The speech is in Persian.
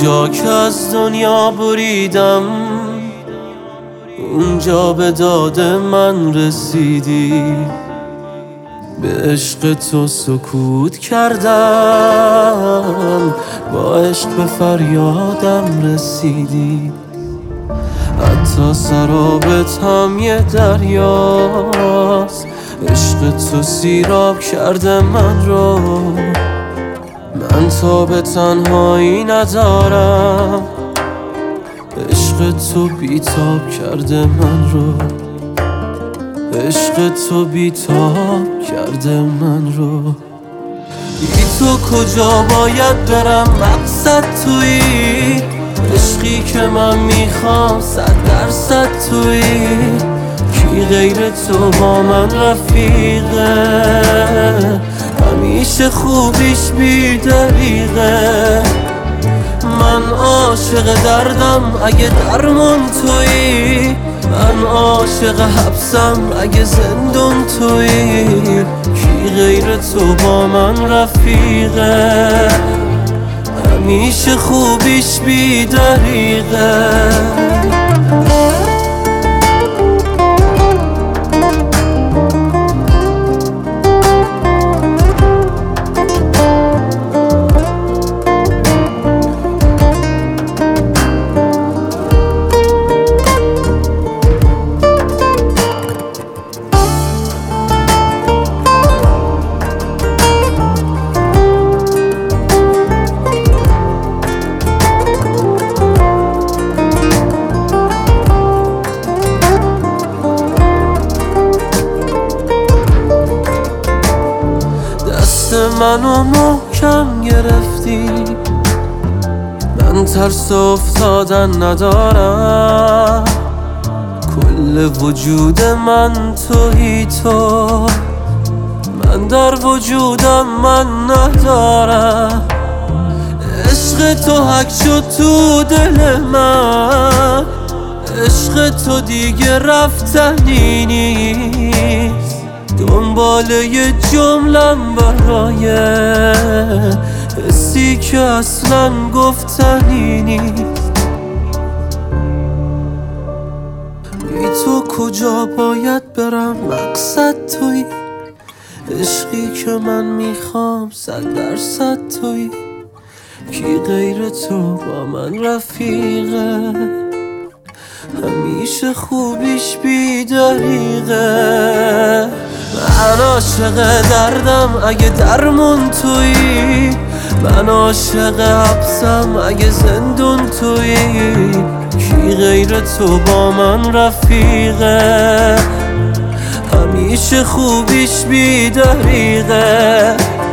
جا که از دنیا بریدم اونجا به داد من رسیدی، به عشق تو سکوت کردم، با عشق به فریادم رسیدی. حتی سرابت هم یه دریاست، عشق تو سیراب کرده من رو. من تا به تنهایی ندارم، عشق تو بیتاب کرده من رو، عشق تو بیتاب کرده من رو. بی تو کجا باید برم، مقصد تویی، عشقی که من میخوام 100% تویی. کی غیر تو با من رفیقه، همیشه خوبیش بی دریغه. من عاشق دردم اگه درمون تویی، من عاشق حبسم اگه زندون تویی. کی غیر تو با من رفیقه، همیشه خوبیش بی دریغه. منو محکم گرفتی، من ترس افتادن ندارم. کل وجود من تویی تو، من در وجودم من ندارم. عشق تو حک شد تو دل من، عشق تو دیگه رفتنی نیست. دنبال یه جملم برای حسی که اصلا گفتنی نیست. بی تو کجا باید برم، مقصد تویی، عشقی که من میخوام 100% تویی. کی غیر تو با من رفیقه، همیشه خوبیش بی دریغه. من عاشق دردم اگه درمون تویی، من عاشق حبسم اگه زندون تویی. کی غیر تو با من رفیقه، همیشه خوبیش بی دریغه.